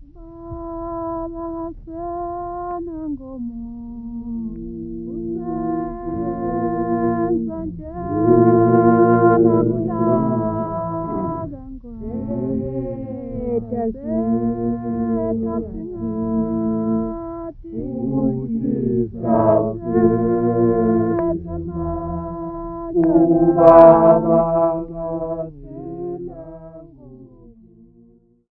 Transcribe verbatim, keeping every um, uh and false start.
Baba sena ngomu usenza njena kulaga ngweta seta singati ujisa seta majana